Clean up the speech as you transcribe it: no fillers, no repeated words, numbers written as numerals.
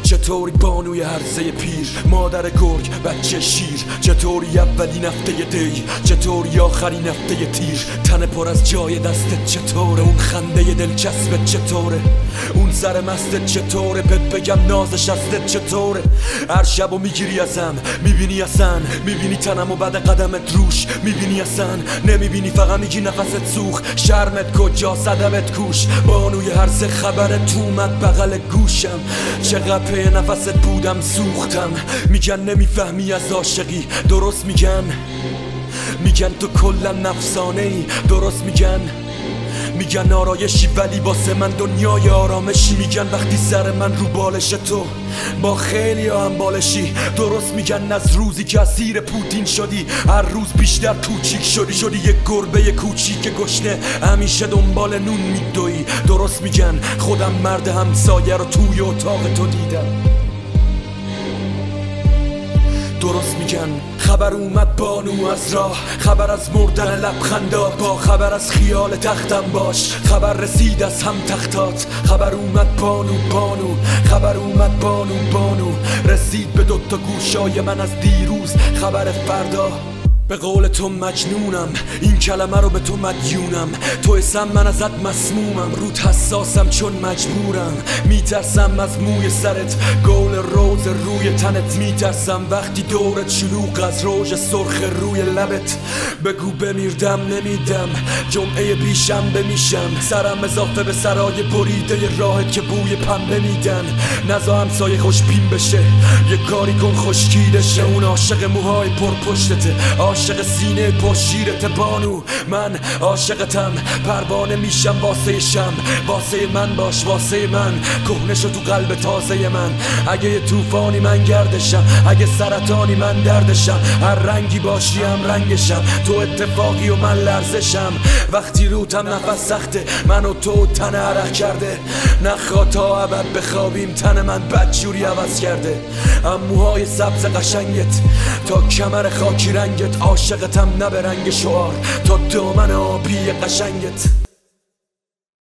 چطوری بانوی هرزه پیر، مادر گرگ بچه شیر، چطوری اولین هفته دی، چطوری آخرین هفته تیر، تن پر از جای دستت چطوره، اون خنده دلچسبت چطوره، اون سر مستت چطوره، بگم نازش ازت چطوره. هر شبو میگیری ازم، میبینی اصلا، میبینی تنمو بعد قدمت روش، میبینی اصلا نمیبینی، فقط میگی نفست سوخ، شرمت کجا صدمت کوش، بانوی هر سه خبرت اومد بغل گوشم، چقدر پی نفست بودم سوختم. میگن نمیفهمی از عاشقی، درست میگن تو کلا نفسانه ای، درست میگن آرایشی ولی واسه من دنیای آرامشی، میگن وقتی سر من رو بالش تو با خیلی هم بالشی، درست میگن از روزی که اسیر پوتین شدی هر روز بیشتر کوچیک شدی یک گربه کوچیک گشنه همیشه دنبال نون میدوی، درست میگن خودم مرد همسایه رو توی اتاق تو دیدم، درست میگن خبر اومد بانو از راه، خبر از مردن لبخندات، با خبر از خیال تختم باش، خبر رسید از هم تختات، خبر اومد بانو، خبر اومد بانو، رسید به دوتا گوشای من از دیروز خبر فردا. به قول تو مجنونم، این کلمه رو به تو مدیونم، تو اسم من ازت مسمومم، رود حساسم چون مجبورم، میترسم از موی سرت، گول روز روی تنت، میترسم وقتی دورت شلوغ از روژ سرخ روی لبت، بگو بمیردم نمیدم، جمعه بیشنبه میشم، سرم اضافه به سرای بریده راهت که بوی پنبه میدن، نزا همسایه خوشبین بشه، یه کاری کن خشکیده شه، اون عاشق موهای پرپشتته، عاشق سینه پر شیرت بانو، من عاشقتم، پروانه میشم واسه شم، واسه من باش واسه من، کهنه شو تو قلب تازه من، اگه یه طوفانی من گردشم، اگه سرطانی من دردشم، هر رنگی باشی هم رنگشم، تو اتفاقی و من لرزشم، وقتی روتم نفس سخته، من و تو تن عرق کرده، نخوا تا ابد بخوابیم، تن من بدجوری عوض کرده، اموهای سبز قشنگت تا کمر خاکی رنگت، عاشقتم نه به رنگ شعار تا دامن آبی قشنگت.